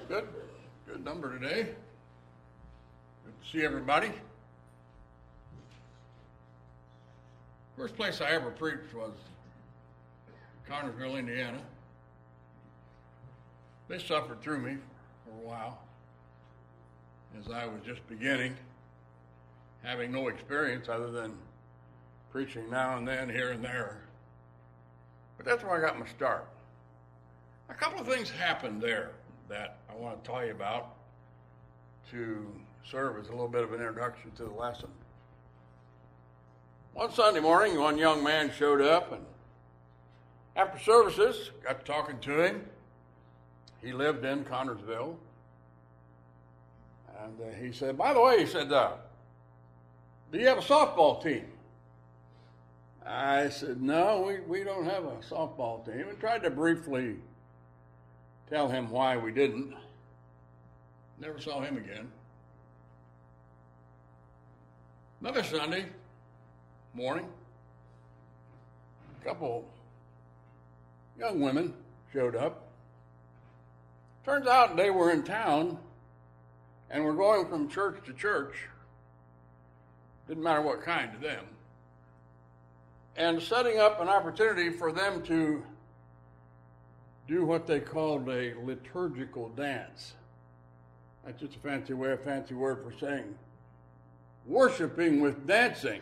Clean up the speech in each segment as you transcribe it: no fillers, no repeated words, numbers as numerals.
Good. Good number today. Good to see everybody. First place I ever preached was Connersville, Indiana. They suffered through me for a while as I was just beginning, having no experience other than preaching now and then, here and there. But that's where I got my start. A couple of things happened there that I want to tell you about to serve as a little bit of an introduction to the lesson. One Sunday morning, one young man showed up, and after services, got to talking to him. He lived in Connersville. And he said, by the way, he said, do you have a softball team? I said, no, we don't have a softball team. And tried to briefly tell him why we didn't. Never saw him again. Another Sunday morning, a couple young women showed up. Turns out they were in town and were going from church to church. Didn't matter what kind to them. And setting up an opportunity for them to do what they called a liturgical dance. That's just a fancy word for saying worshiping with dancing.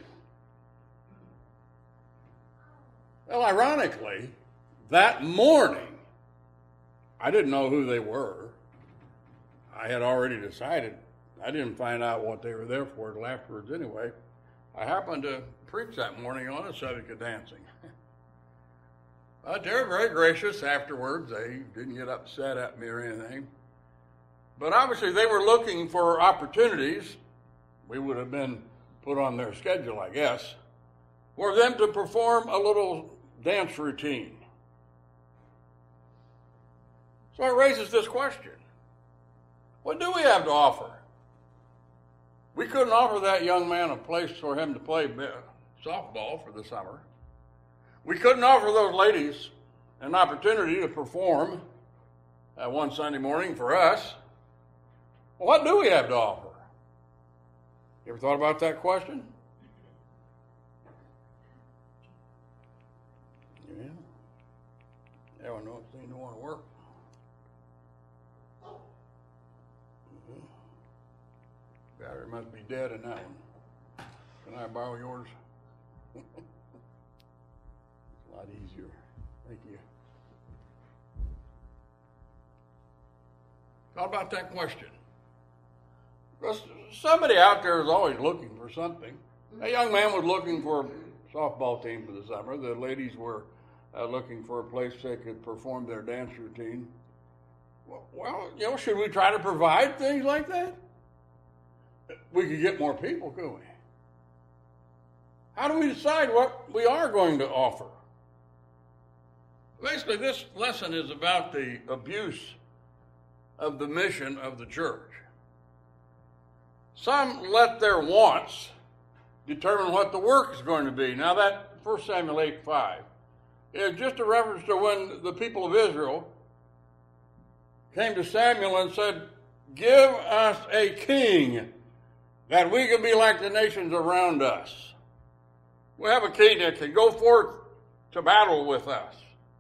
Well, ironically, that morning, I didn't know who they were. I had already decided. I didn't find out what they were there for until afterwards anyway. I happened to preach that morning on the subject of dancing. But they were very gracious afterwards. They didn't get upset at me or anything. But obviously they were looking for opportunities. We would have been put on their schedule, I guess, for them to perform a little dance routine. So it raises this question. What do we have to offer? We couldn't offer that young man a place for him to play softball for the summer. We couldn't offer those ladies an opportunity to perform one Sunday morning for us. Well, what do we have to offer? You ever thought about that question? Yeah. Everyone knows they don't want to work. Battery must be dead in that one. Can I borrow yours? It's a lot easier. Thank you. Thought about that question. Because somebody out there is always looking for something. A young man was looking for a softball team for the summer. The ladies were looking for a place they could perform their dance routine. Well, should we try to provide things like that? We could get more people, couldn't we? How do we decide what we are going to offer? Basically, this lesson is about the abuse of the mission of the church. Some let their wants determine what the work is going to be. Now that 1 Samuel 8:5 is just a reference to when the people of Israel came to Samuel and said, give us a king that we can be like the nations around us. We have a king that can go forth to battle with us.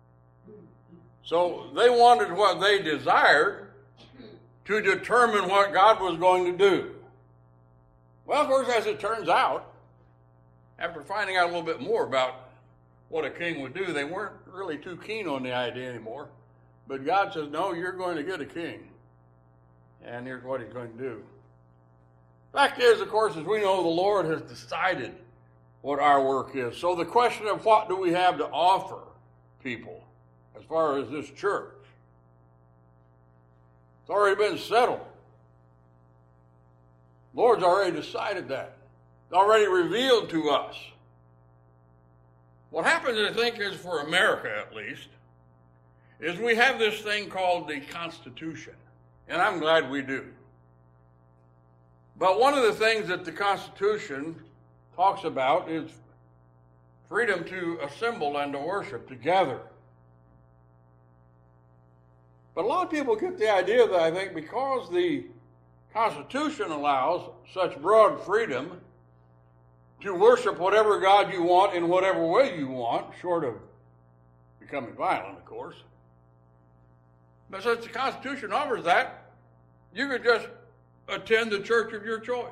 So they wanted what they desired to determine what God was going to do. Well, of course, as it turns out, after finding out a little bit more about what a king would do, they weren't really too keen on the idea anymore. But God says, no, you're going to get a king. And here's what he's going to do. Fact is, of course, as we know, the Lord has decided what our work is. So the question of what do we have to offer people as far as this church, it's already been settled. The Lord's already decided that. It's already revealed to us. What happens, I think, is for America at least, is we have this thing called the Constitution. And I'm glad we do. But one of the things that the Constitution talks about is freedom to assemble and to worship together. But a lot of people get the idea that I think because the Constitution allows such broad freedom to worship whatever God you want in whatever way you want, short of becoming violent, of course. But since the Constitution offers that, you can just attend the church of your choice.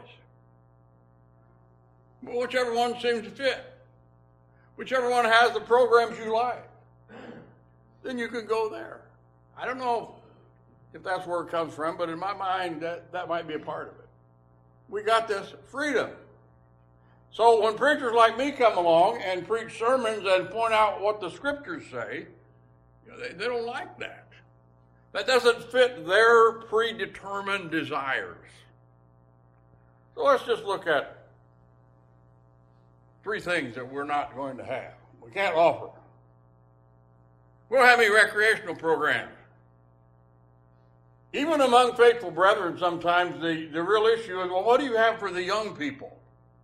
Whichever one seems to fit. Whichever one has the programs you like. Then you can go there. I don't know if that's where it comes from, but in my mind, that might be a part of it. We got this freedom. So when preachers like me come along and preach sermons and point out what the scriptures say, they don't like that. That doesn't fit their predetermined desires. So let's just look at 3 things that we're not going to have. We can't offer. We don't have any recreational programs. Even among faithful brethren, sometimes the real issue is, well, what do you have for the young people?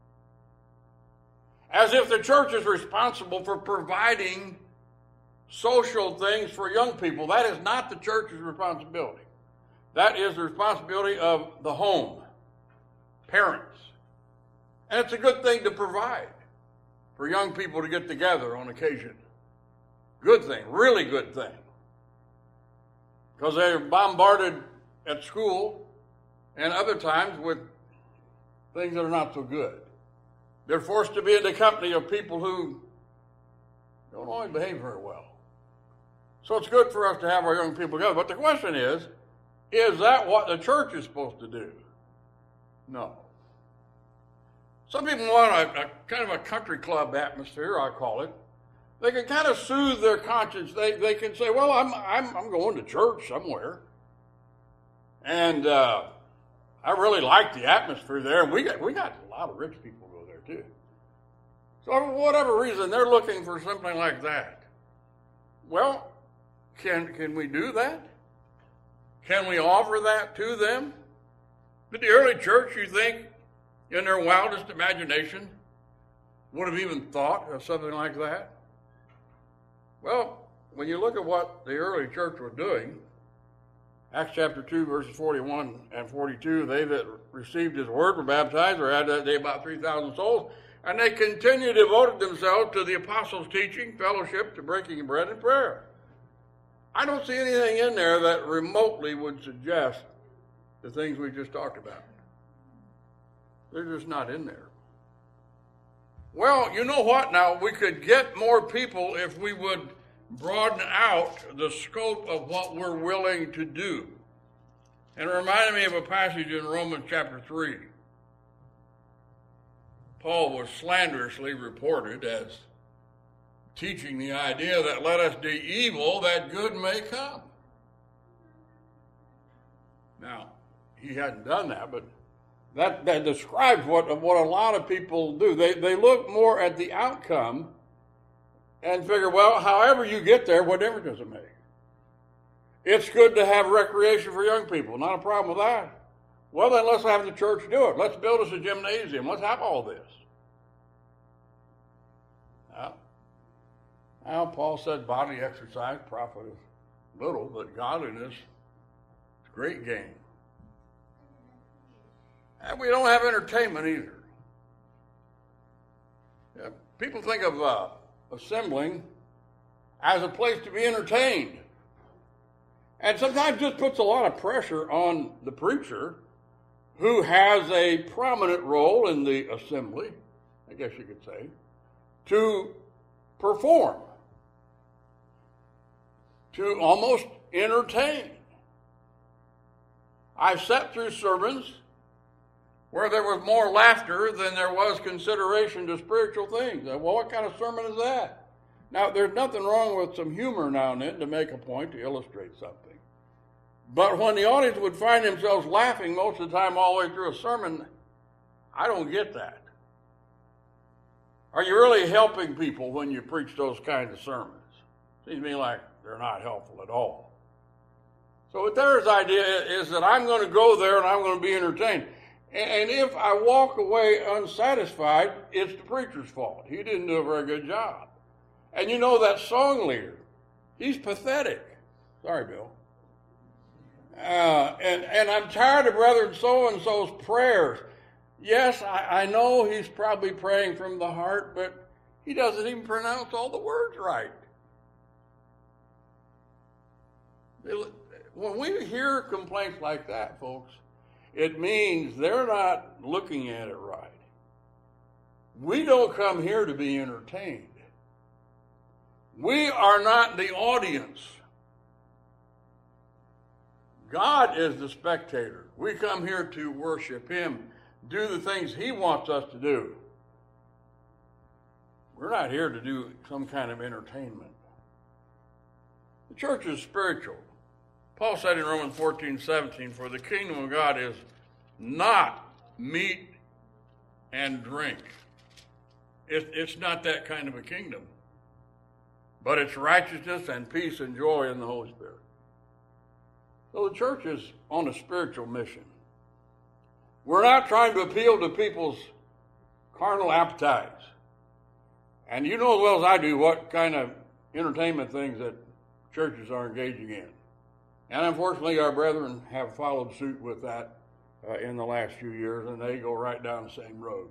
As if the church is responsible for providing social things for young people. That is not the church's responsibility. That is the responsibility of the home, parents. And it's a good thing to provide for young people to get together on occasion. Good thing, really good thing. Because they're bombarded at school and other times with things that are not so good. They're forced to be in the company of people who don't always behave very well. So it's good for us to have our young people together. But the question is that what the church is supposed to do? No. Some people want a kind of a country club atmosphere, I call it. They can kind of soothe their conscience. They can say, well, I'm going to church somewhere. And I really like the atmosphere there. And we got a lot of rich people go there too. So for whatever reason, they're looking for something like that. Well, can we do that? Can we offer that to them? Did the early church, you think, in their wildest imagination, would have even thought of something like that? Well, when you look at what the early church was doing, Acts chapter 2, verses 41 and 42, they that received his word were baptized, or had that day about 3,000 souls, and they continued devoted themselves to the apostles' teaching, fellowship, to breaking of bread and prayer. I don't see anything in there that remotely would suggest the things we just talked about. They're just not in there. Well, you know what? Now, we could get more people if we would broaden out the scope of what we're willing to do. And it reminded me of a passage in Romans chapter 3. Paul was slanderously reported as teaching the idea that let us do evil that good may come. Now, he hadn't done that, but that describes what a lot of people do. They look more at the outcome and figure, well, however you get there, whatever does it make? It's good to have recreation for young people. Not a problem with that. Well, then let's have the church do it. Let's build us a gymnasium. Let's have all this. Now, Paul said bodily exercise profiteth little, but godliness is great gain. And we don't have entertainment either. Yeah, people think of assembling as a place to be entertained. And sometimes just puts a lot of pressure on the preacher who has a prominent role in the assembly, I guess you could say, to perform, to almost entertain. I've sat through sermons where there was more laughter than there was consideration to spiritual things. Well, what kind of sermon is that? Now, there's nothing wrong with some humor now and then to make a point, to illustrate something. But when the audience would find themselves laughing most of the time all the way through a sermon, I don't get that. Are you really helping people when you preach those kinds of sermons? Seems to me like they're not helpful at all. So what their idea is that I'm going to go there and I'm going to be entertained. And if I walk away unsatisfied, it's the preacher's fault. He didn't do a very good job. And you know that song leader, he's pathetic. Sorry, Bill. And I'm tired of Brother so-and-so's prayers. Yes, I know he's probably praying from the heart, but he doesn't even pronounce all the words right. When we hear complaints like that, folks, it means they're not looking at it right. We don't come here to be entertained. We are not the audience. God is the spectator. We come here to worship Him, do the things He wants us to do. We're not here to do some kind of entertainment. The church is spiritual. Paul said in Romans 14:17, "For the kingdom of God is not meat and drink." It's not that kind of a kingdom. But it's righteousness and peace and joy in the Holy Spirit. So the church is on a spiritual mission. We're not trying to appeal to people's carnal appetites. And you know as well as I do what kind of entertainment things that churches are engaging in. And unfortunately, our brethren have followed suit with that in the last few years, and they go right down the same road.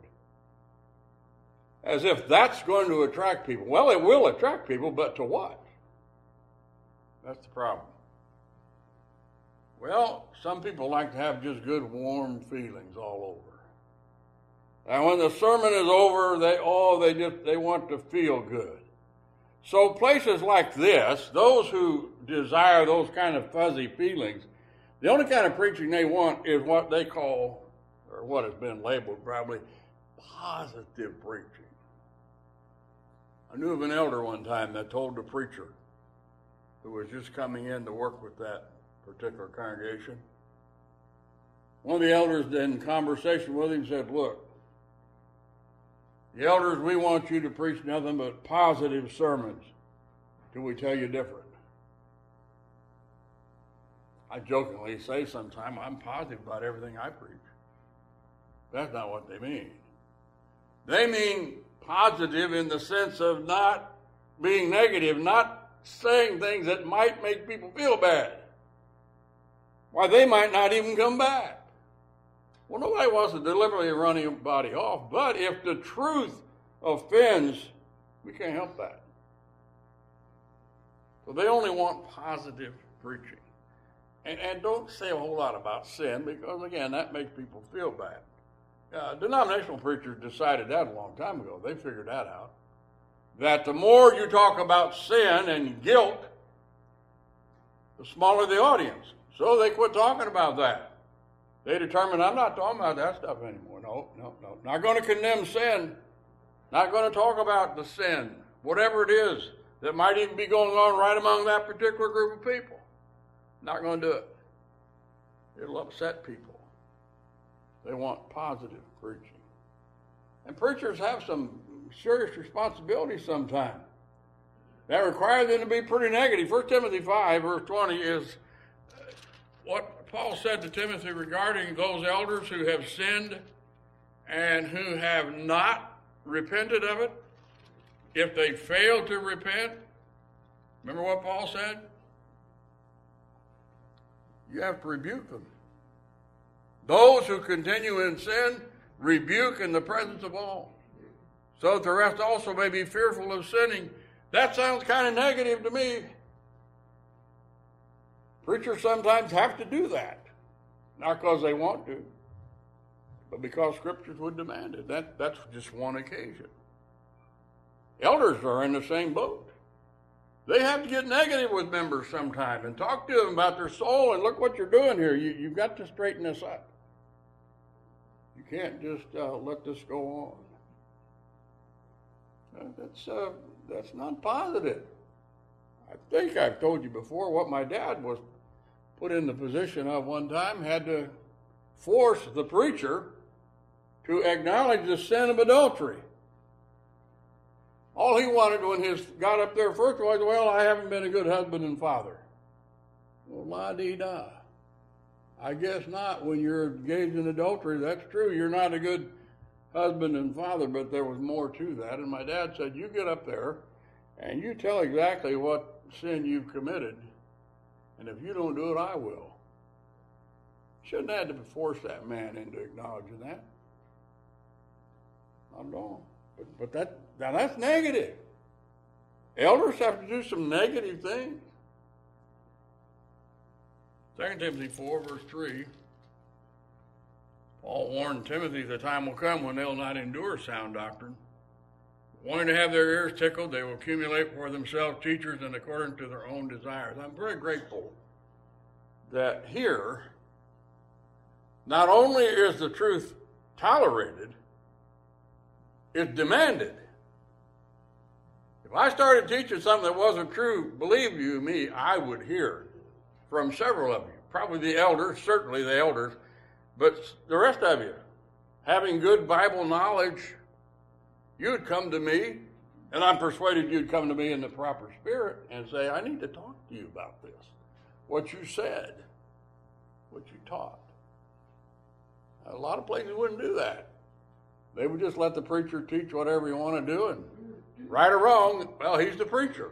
As if that's going to attract people. Well, it will attract people, but to what? That's the problem. Well, some people like to have just good, warm feelings all over. And when the sermon is over, they want to feel good. So places like this, those who desire those kind of fuzzy feelings, the only kind of preaching they want is what they call, or what has been labeled probably, positive preaching. I knew of an elder one time that told the preacher who was just coming in to work with that particular congregation. One of the elders in conversation with him said, "Look, the elders, we want you to preach nothing but positive sermons till we tell you different." I jokingly say sometimes, I'm positive about everything I preach. That's not what they mean. They mean positive in the sense of not being negative, not saying things that might make people feel bad. Why, they might not even come back. Well, nobody wants to deliberately run anybody off, but if the truth offends, we can't help that. So they only want positive preaching. And don't say a whole lot about sin, because, again, that makes people feel bad. Denominational preachers decided that a long time ago. They figured that out. That the more you talk about sin and guilt, the smaller the audience. So they quit talking about that. They determined, I'm not talking about that stuff anymore. No. Not going to condemn sin. Not going to talk about the sin, whatever it is that might even be going on right among that particular group of people. Not going to do it. It'll upset people. They want positive preaching. And preachers have some serious responsibility sometimes. That requires them to be pretty negative. 1 Timothy 5, verse 20 is what Paul said to Timothy regarding those elders who have sinned and who have not repented of it. If they fail to repent, remember what Paul said? You have to rebuke them. Those who continue in sin, rebuke in the presence of all, so that the rest also may be fearful of sinning. That sounds kind of negative to me. Preachers sometimes have to do that, not because they want to, but because scriptures would demand it. That's just one occasion. Elders are in the same boat. They have to get negative with members sometime and talk to them about their soul and look what you're doing here. You've got to straighten this up. You can't just let this go on. That's not positive. I think I've told you before what my dad was put in the position of one time, had to force the preacher to acknowledge the sin of adultery. All he wanted when he got up there first was, well, I haven't been a good husband and father. Well, la-dee-da. I guess not. When you're engaged in adultery, that's true. You're not a good husband and father, but there was more to that. And my dad said, you get up there and you tell exactly what sin you've committed, and if you don't do it, I will. Shouldn't have had to force that man into acknowledging that. Not at all. But that's negative. Elders have to do some negative things. 2 Timothy 4, verse 3. Paul warned Timothy, the time will come when they'll not endure sound doctrine. Wanting to have their ears tickled, they will accumulate for themselves teachers and according to their own desires. I'm very grateful that here, not only is the truth tolerated, it's demanded. If I started teaching something that wasn't true, believe you me, I would hear from several of you. Probably the elders, certainly the elders, but the rest of you, having good Bible knowledge, you'd come to me, and I'm persuaded you'd come to me in the proper spirit and say, I need to talk to you about this. What you said, what you taught. A lot of places wouldn't do that. They would just let the preacher teach whatever you want to do, and right or wrong, well, he's the preacher.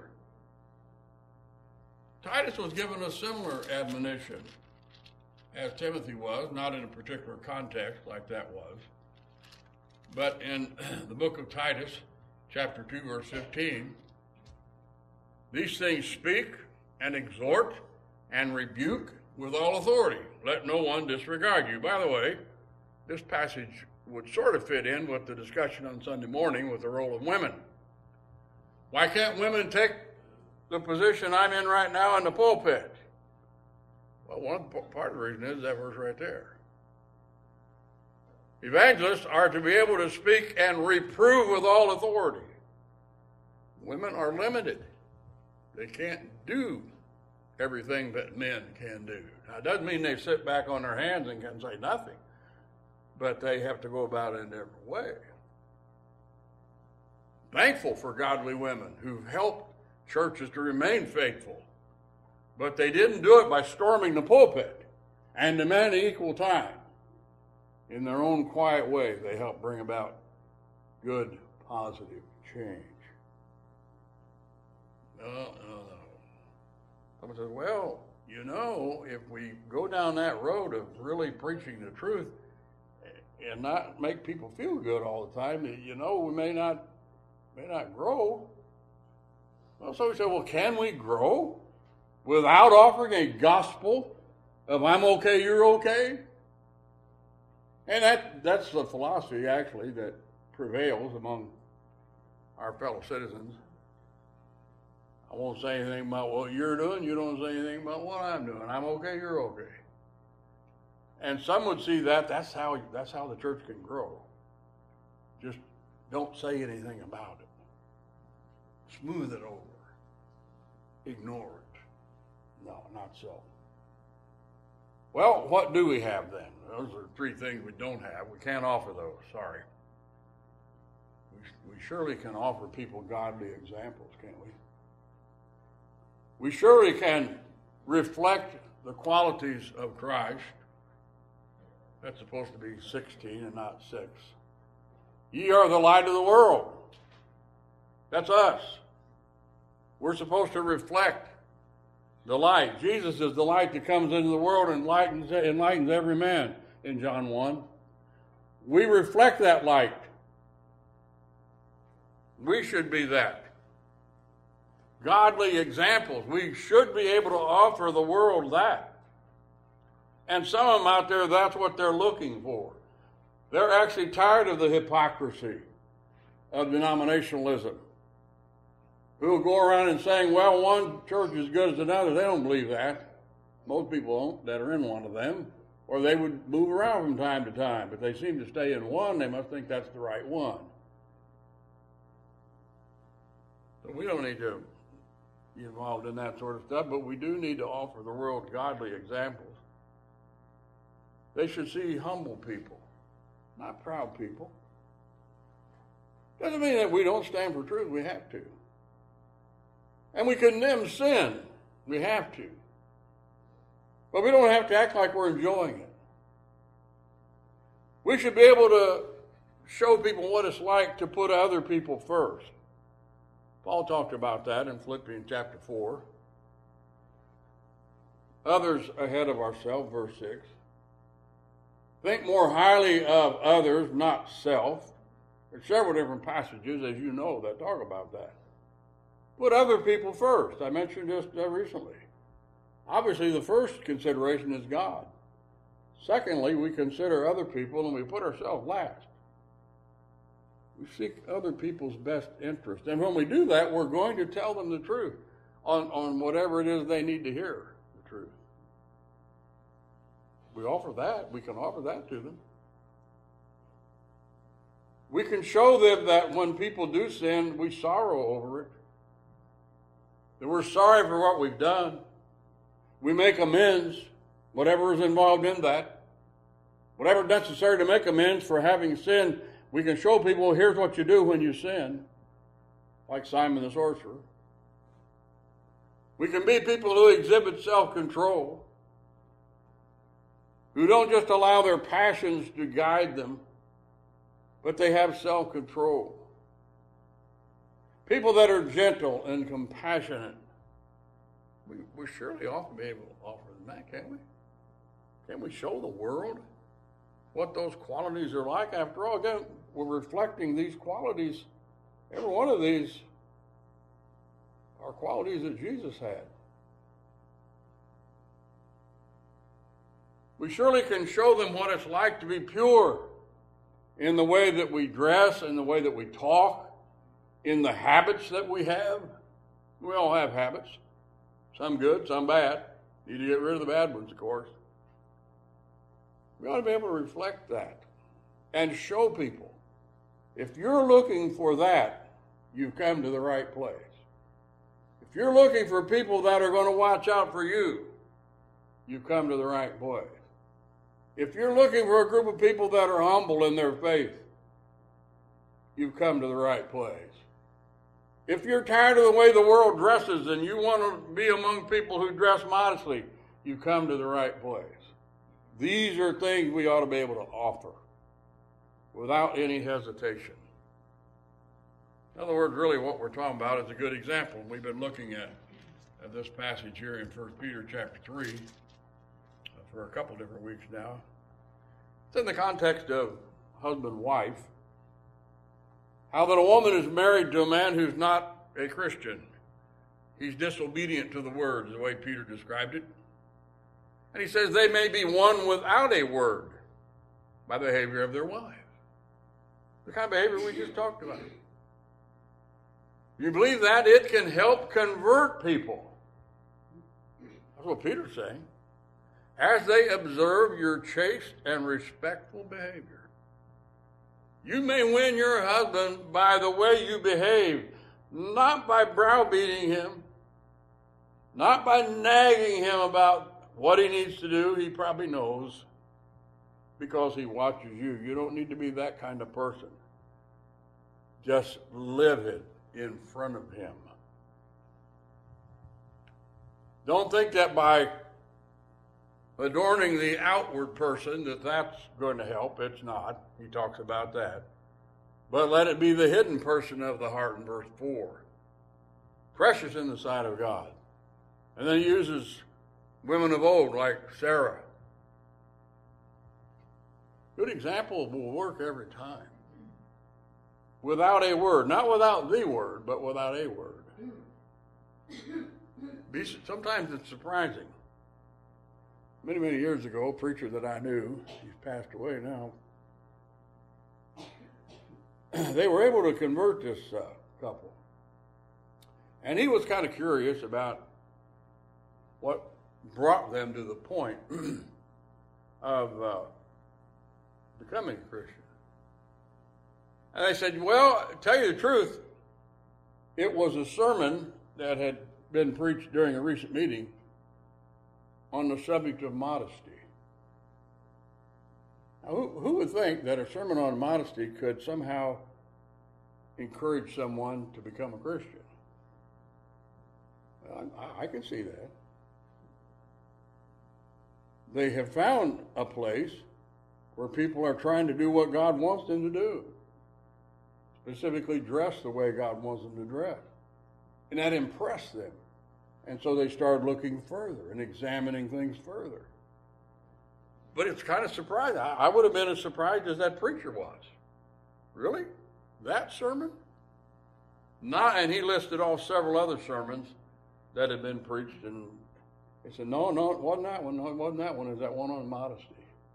Titus was given a similar admonition as Timothy was, not in a particular context like that was, but in the book of Titus, chapter 2, verse 15, these things speak and exhort and rebuke with all authority. Let no one disregard you. By the way, this passage would sort of fit in with the discussion on Sunday morning with the role of women. Why can't women take the position I'm in right now in the pulpit? Well, part of the reason is that verse right there. Evangelists are to be able to speak and reprove with all authority. Women are limited. They can't do everything that men can do. Now, it doesn't mean they sit back on their hands and can say nothing, but they have to go about it in a different way. Thankful for godly women who've helped churches to remain faithful, but they didn't do it by storming the pulpit and demanding equal time. In their own quiet way, they help bring about good, positive change. No. Someone says, well, if we go down that road of really preaching the truth and not make people feel good all the time, we may not grow. Well, so we say, well, can we grow without offering a gospel of I'm okay, you're okay? And that's the philosophy, actually, that prevails among our fellow citizens. I won't say anything about what you're doing. You don't say anything about what I'm doing. I'm okay, you're okay. And some would see that's how the church can grow. Just don't say anything about it. Smooth it over. Ignore it. No, not so. Well, what do we have then? Those are three things we don't have. We can't offer those, sorry. We surely can offer people godly examples, can't we? We surely can reflect the qualities of Christ. That's supposed to be 16 and not 6. Ye are the light of the world. That's us. We're supposed to reflect the light. Jesus is the light that comes into the world and enlightens every man in John 1. We reflect that light. We should be that. Godly examples. We should be able to offer the world that. And some of them out there, that's what they're looking for. They're actually tired of the hypocrisy of denominationalism. Who will go around and saying, well, one church is as good as another. They don't believe that. Most people don't that are in one of them. Or they would move around from time to time. But they seem to stay in one. They must think that's the right one. So we don't need to be involved in that sort of stuff, but we do need to offer the world godly examples. They should see humble people, not proud people. Doesn't mean that we don't stand for truth. We have to. And we condemn sin. We have to. But we don't have to act like we're enjoying it. We should be able to show people what it's like to put other people first. Paul talked about that in Philippians chapter 4. Others ahead of ourselves, verse 6. Think more highly of others, not self. There's several different passages, as you know, that talk about that. Put other people first. I mentioned this recently. Obviously, the first consideration is God. Secondly, we consider other people and we put ourselves last. We seek other people's best interest. And when we do that, we're going to tell them the truth on whatever it is they need to hear, the truth. We offer that. We can offer that to them. We can show them that when people do sin, we sorrow over it. That we're sorry for what we've done. We make amends, whatever is involved in that. Whatever is necessary to make amends for having sinned, we can show people, here's what you do when you sin, like Simon the sorcerer. We can be people who exhibit self-control, who don't just allow their passions to guide them, but they have self-control. People that are gentle and compassionate. We surely ought to be able to offer them that, can't we? Can't we show the world what those qualities are like? After all, again, we're reflecting these qualities. Every one of these are qualities that Jesus had. We surely can show them what it's like to be pure in the way that we dress, in the way that we talk, in the habits that we have. We all have habits. Some good, some bad. Need to get rid of the bad ones, of course. We ought to be able to reflect that and show people. If you're looking for that, you've come to the right place. If you're looking for people that are going to watch out for you, you've come to the right place. If you're looking for a group of people that are humble in their faith, you've come to the right place. If you're tired of the way the world dresses and you want to be among people who dress modestly, you've come to the right place. These are things we ought to be able to offer without any hesitation. In other words, really what we're talking about is a good example. We've been looking at this passage here in 1 Peter chapter 3 for a couple different weeks now. It's in the context of husband-wife. How that a woman is married to a man who's not a Christian. He's disobedient to the word, is the way Peter described it. And he says they may be won without a word by the behavior of their wives. The kind of behavior we just talked about. You believe that? It can help convert people. That's what Peter's saying. As they observe your chaste and respectful behavior. You may win your husband by the way you behave, not by browbeating him, not by nagging him about what he needs to do. He probably knows because he watches you. You don't need to be that kind of person. Just live it in front of him. Don't think that by adorning the outward person that's going to help. It's not. He talks about that. But let it be the hidden person of the heart in verse 4. Precious in the sight of God. And then he uses women of old like Sarah. Good example will work every time. Without a word. Not without the word, but without a word. Sometimes it's surprising. Many, many years ago, a preacher that I knew, he's passed away now, they were able to convert this couple. And he was kind of curious about what brought them to the point of becoming a Christian. And they said, well, to tell you the truth, it was a sermon that had been preached during a recent meeting on the subject of modesty. Now, who would think that a sermon on modesty could somehow encourage someone to become a Christian? Well, I can see that. They have found a place where people are trying to do what God wants them to do. Specifically dress the way God wants them to dress. And that impressed them. And so they started looking further and examining things further. But it's kind of surprising. I would have been as surprised as that preacher was. Really? That sermon? And he listed off several other sermons that had been preached, and he said, no, it wasn't that one. No, it wasn't that one. It was that one on modesty.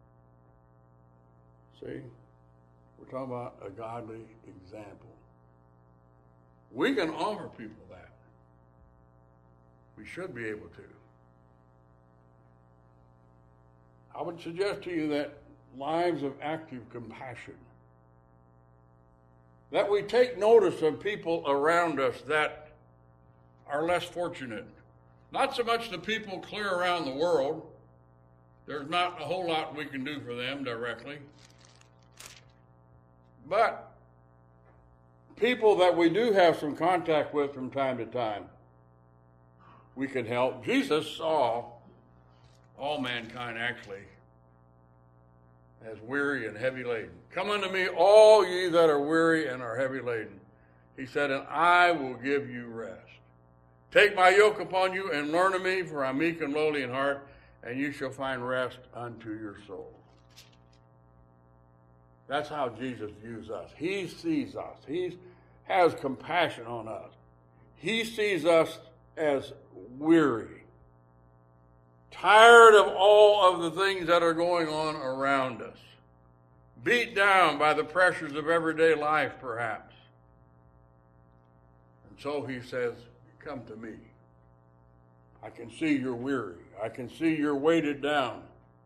See? We're talking about a godly example. We can offer people that. We should be able to. I would suggest to you that lives of active compassion, that we take notice of people around us that are less fortunate. Not so much the people clear around the world. There's not a whole lot we can do for them directly. But people that we do have some contact with from time to time, we can help. Jesus saw all mankind actually as weary and heavy laden. Come unto me, all ye that are weary and are heavy laden. He said, and I will give you rest. Take my yoke upon you and learn of me, for I'm meek and lowly in heart, and you shall find rest unto your soul. That's how Jesus views us. He sees us. He has compassion on us. He sees us as weary, tired of all of the things that are going on around us, beat down by the pressures of everyday life, perhaps. And so he says, come to me. I can see you're weary. I can see you're weighted down.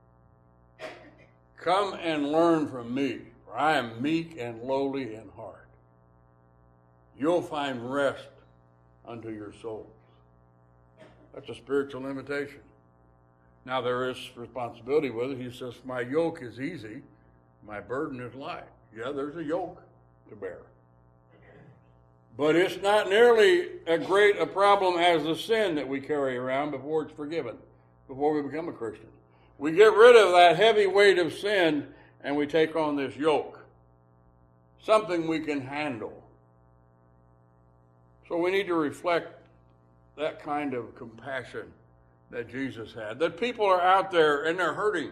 Come and learn from me, for I am meek and lowly in heart. You'll find rest unto your souls. That's a spiritual invitation. Now there is responsibility with it. He says, my yoke is easy, my burden is light. Yeah, there's a yoke to bear. But it's not nearly as great a problem as the sin that we carry around before it's forgiven, before we become a Christian. We get rid of that heavy weight of sin and we take on this yoke, something we can handle. So we need to reflect that kind of compassion that Jesus had, that people are out there and they're hurting.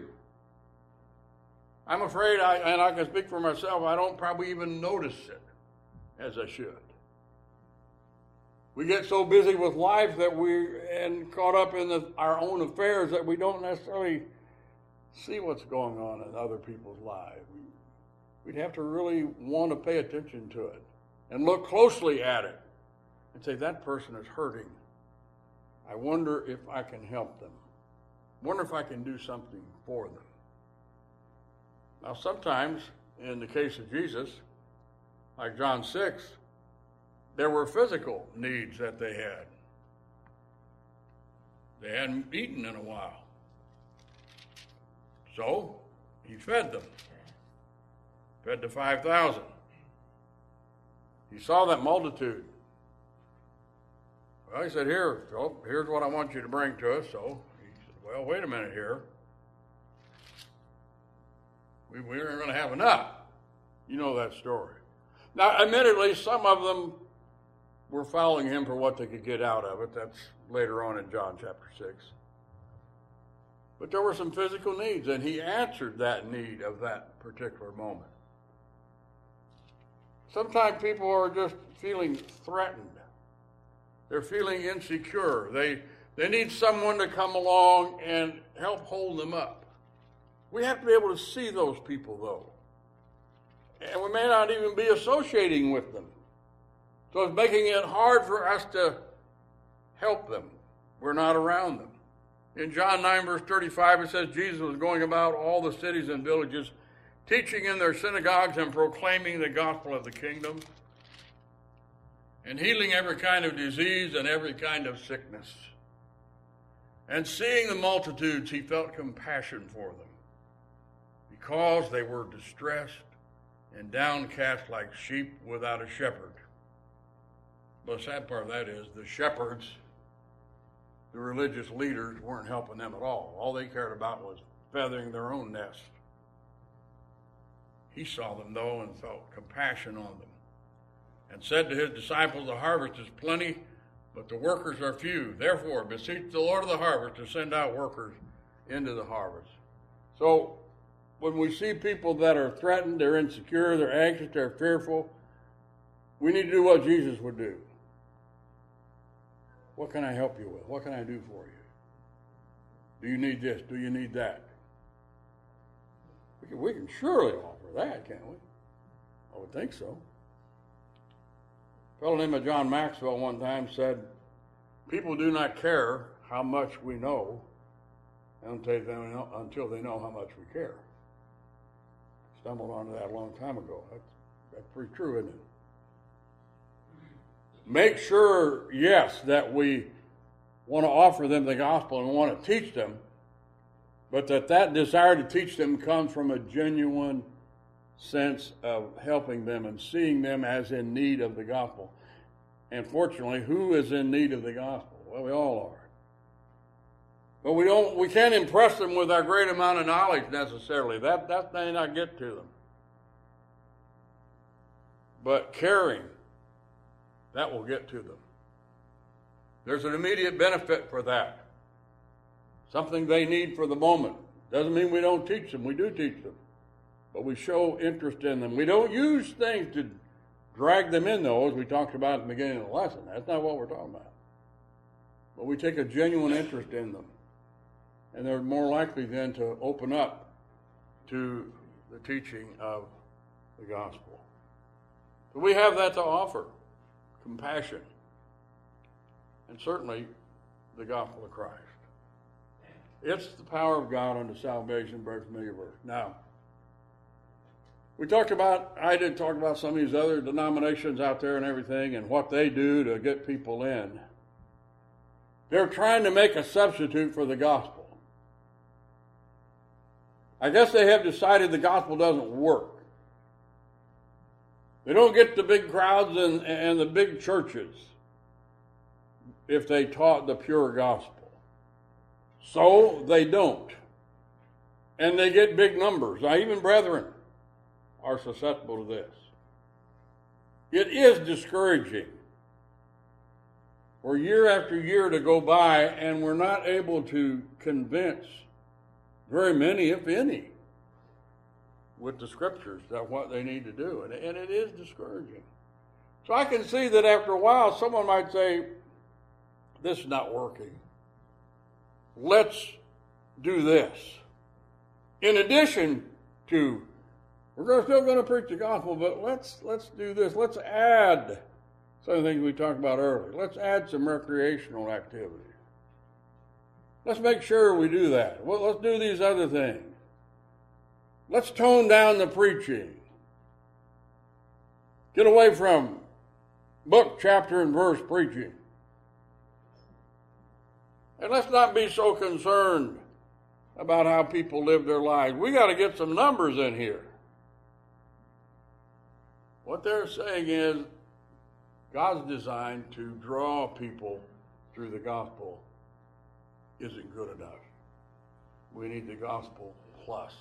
I'm afraid, and I can speak for myself, I don't probably even notice it as I should. We get so busy with life and caught up in our own affairs that we don't necessarily see what's going on in other people's lives. We'd have to really want to pay attention to it and look closely at it and say, that person is hurting. I wonder if I can help them. Wonder if I can do something for them. Now, sometimes, in the case of Jesus, like John 6, there were physical needs that they had. They hadn't eaten in a while. So, he fed them. Fed the 5,000. He saw that multitude. Well, he said, here's what I want you to bring to us. So he said, well, wait a minute here. We aren't going to have enough. You know that story. Now, admittedly, some of them were following him for what they could get out of it. That's later on in John chapter 6. But there were some physical needs, and he answered that need of that particular moment. Sometimes people are just feeling threatened. They're feeling insecure. They need someone to come along and help hold them up. We have to be able to see those people, though. And we may not even be associating with them. So it's making it hard for us to help them. We're not around them. In John 9, verse 35, it says, Jesus was going about all the cities and villages, teaching in their synagogues and proclaiming the gospel of the kingdom, and healing every kind of disease and every kind of sickness. And seeing the multitudes, he felt compassion for them, because they were distressed and downcast like sheep without a shepherd. But the sad part of that is the shepherds, the religious leaders, weren't helping them at all. All they cared about was feathering their own nest. He saw them, though, and felt compassion on them, and said to his disciples, the harvest is plenty, but the workers are few. Therefore, beseech the Lord of the harvest to send out workers into the harvest. So when we see people that are threatened, they're insecure, they're anxious, they're fearful, we need to do what Jesus would do. What can I help you with? What can I do for you? Do you need this? Do you need that? We can surely offer that, can't we? I would think so. A fellow named John Maxwell one time said, people do not care how much we know until they know how much we care. Stumbled onto that a long time ago. That's pretty true, isn't it? Make sure, yes, that we want to offer them the gospel and want to teach them, but that desire to teach them comes from a genuine sense of helping them and seeing them as in need of the gospel. And fortunately, who is in need of the gospel? Well, we all are. But we can't impress them with our great amount of knowledge necessarily. That may not get to them. But caring, that will get to them. There's an immediate benefit for that. Something they need for the moment. Doesn't mean we don't teach them. We do teach them. But we show interest in them. We don't use things to drag them in, though, as we talked about at the beginning of the lesson. That's not what we're talking about. But we take a genuine interest in them. And they're more likely then to open up to the teaching of the gospel. So we have that to offer. Compassion. And certainly the gospel of Christ. It's the power of God unto salvation, very familiar verse. Now, I did talk about some of these other denominations out there and everything and what they do to get people in. They're trying to make a substitute for the gospel. I guess they have decided the gospel doesn't work. They don't get the big crowds and the big churches if they taught the pure gospel. So they don't. And they get big numbers. Now, even brethren are susceptible to this. It is discouraging for year after year to go by and we're not able to convince very many, if any, with the scriptures that what they need to do. And it is discouraging. So I can see that after a while someone might say, this is not working. Let's do this. In addition to, we're still going to preach the gospel, but let's do this. Let's add some of the things we talked about earlier. Let's add some recreational activities. Let's make sure we do that. Well, let's do these other things. Let's tone down the preaching. Get away from book, chapter, and verse preaching. And let's not be so concerned about how people live their lives. We got to get some numbers in here. What they're saying is God's design to draw people through the gospel isn't good enough. We need the gospel plus.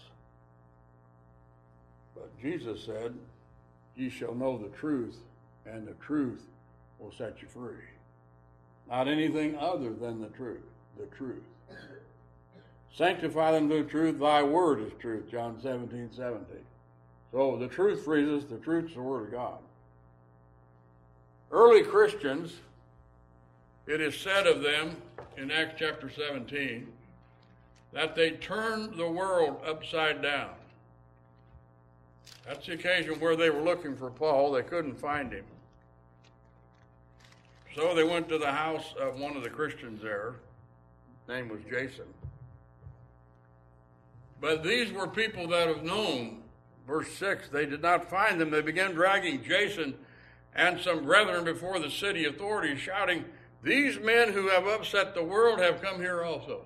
But Jesus said, ye shall know the truth, and the truth will set you free. Not anything other than the truth. The truth. Sanctify them through the truth. Thy word is truth. John 17:17. So the truth frees us. The truth is the word of God. Early Christians, it is said of them in Acts chapter 17 that they turned the world upside down. That's the occasion where they were looking for Paul. They couldn't find him. So they went to the house of one of the Christians there. His name was Jason. But these were people that have known. Verse 6, they did not find them. They began dragging Jason and some brethren before the city authorities, shouting, these men who have upset the world have come here also.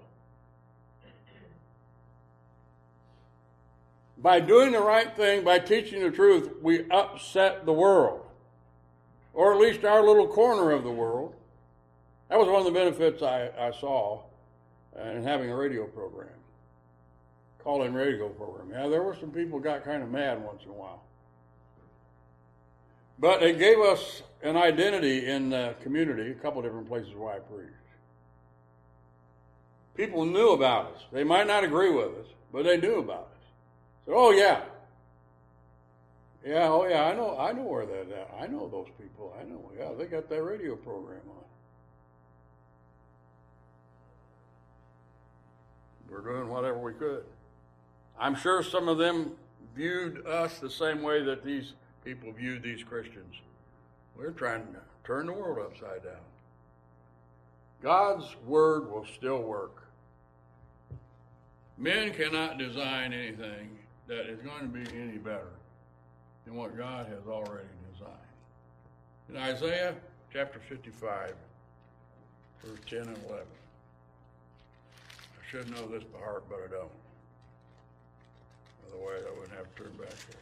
By doing the right thing, by teaching the truth, we upset the world. Or at least our little corner of the world. That was one of the benefits I saw in having a radio program. Call-in radio program. Yeah, there were some people who got kind of mad once in a while. But it gave us an identity in the community, a couple different places where I preached. People knew about us. They might not agree with us, but they knew about us. So, oh yeah. Yeah, oh yeah, I know where they're at. I know those people. I know, yeah, they got that radio program on. We're doing whatever we could. I'm sure some of them viewed us the same way that these people viewed these Christians. We're trying to turn the world upside down. God's word will still work. Men cannot design anything that is going to be any better than what God has already designed. In Isaiah chapter 55, verse 10 and 11. I should know this by heart, but I don't. Otherwise, I wouldn't have to turn back here.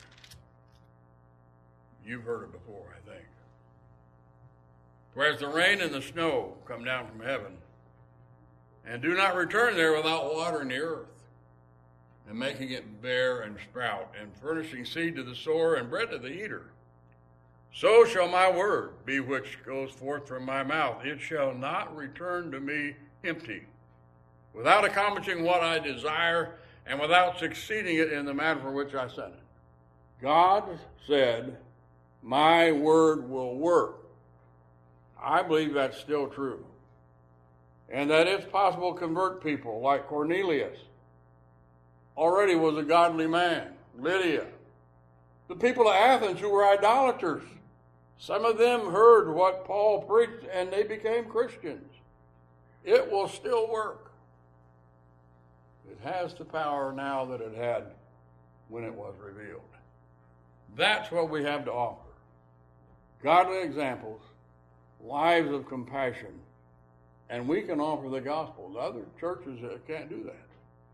You've heard it before, I think. For as the rain and the snow come down from heaven, and do not return there without watering the earth, and making it bear and sprout, and furnishing seed to the sower and bread to the eater, so shall my word be which goes forth from my mouth. It shall not return to me empty, without accomplishing what I desire, and without succeeding it in the matter for which I sent it. God said, my word will work. I believe that's still true. And that it's possible to convert people like Cornelius. Already was a godly man. Lydia. The people of Athens who were idolaters. Some of them heard what Paul preached and they became Christians. It will still work. It has the power now that it had when it was revealed. That's what we have to offer. Godly examples, lives of compassion, and we can offer the gospel. The other churches can't do that.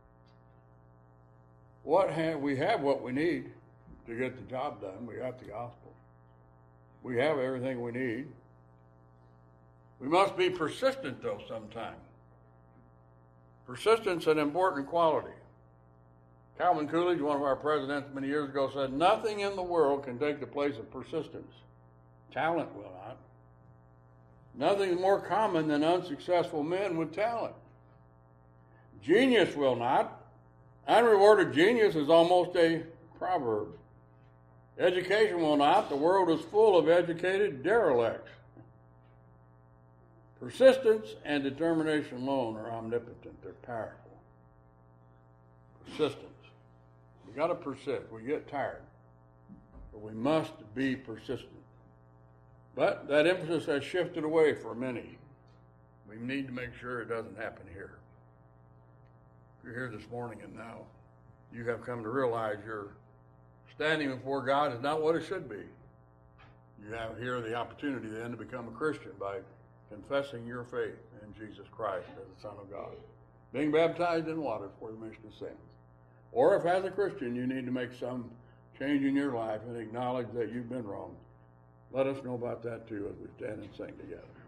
We have what we need to get the job done. We got the gospel. We have everything we need. We must be persistent, though, sometime. Persistence is an important quality. Calvin Coolidge, one of our presidents many years ago, said, nothing in the world can take the place of persistence. Talent will not. Nothing is more common than unsuccessful men with talent. Genius will not. Unrewarded genius is almost a proverb. Education will not. The world is full of educated derelicts. Persistence and determination alone are omnipotent. They're powerful. Persistence. We got to persist. We get tired. But we must be persistent. But that emphasis has shifted away for many. We need to make sure it doesn't happen here. If you're here this morning and now you have come to realize your standing before God is not what it should be, you have here the opportunity then to become a Christian by confessing your faith in Jesus Christ as the Son of God, being baptized in water for the remission of sins. Or if as a Christian you need to make some change in your life and acknowledge that you've been wrong, let us know about that too as we stand and sing together.